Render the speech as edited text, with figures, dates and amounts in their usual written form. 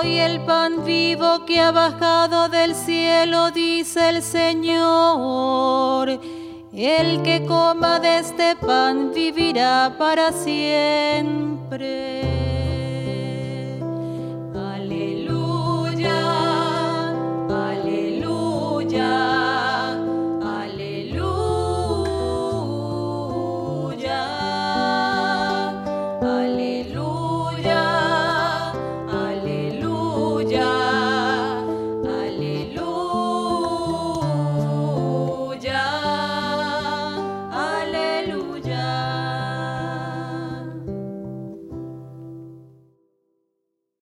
soy el pan vivo que ha bajado del cielo, dice el Señor. El que coma de este pan vivirá para siempre.